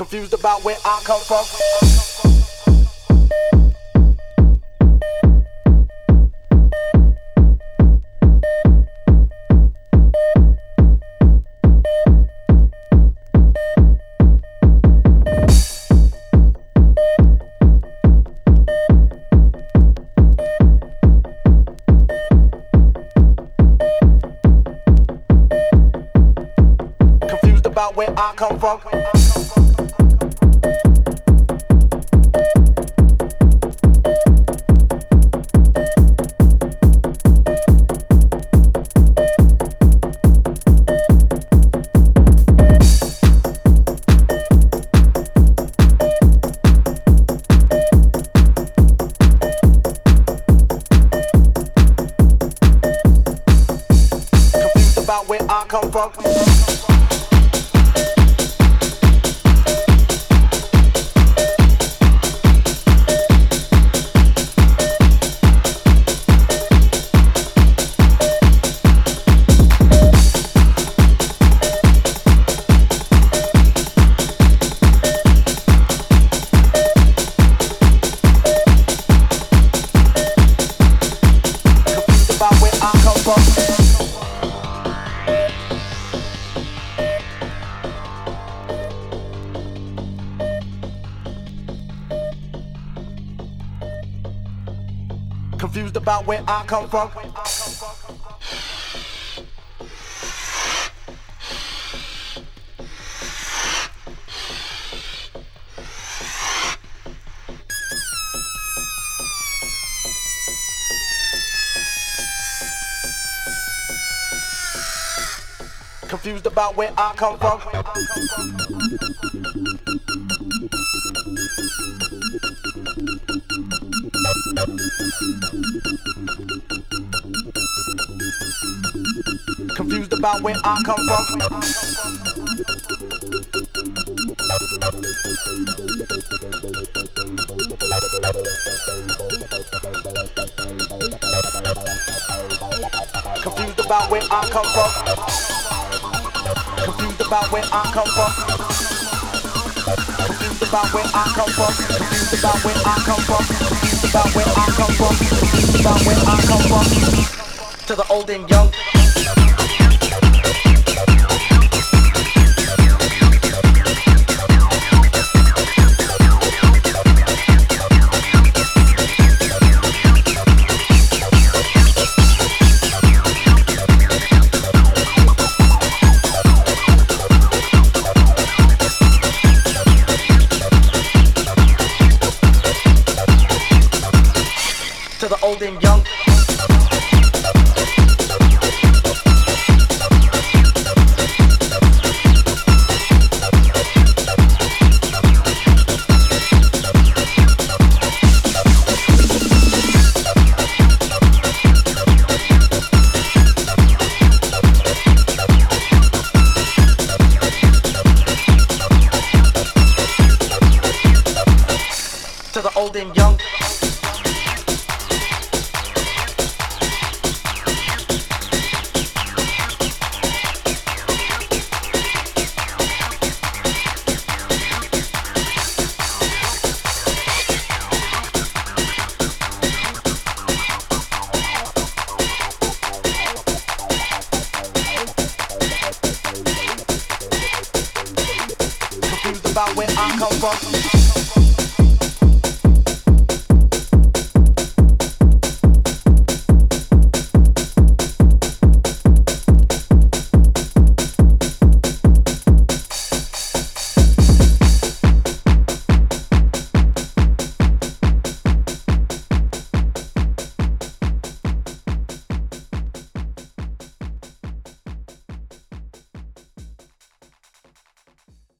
Confused about where I come from. Confused about where I come from. About where I come from. Confused about where I come from. Confused about where I come from. Confused about where I come from. Confused about where I come from. Confused about where I come from. Confused about where I come from. Confused about where I come from. Confused about where I come from. Confused about where I come from. Confused about where I come from. To the old and young. To the old and young. To the old and young. Confused about where I come from.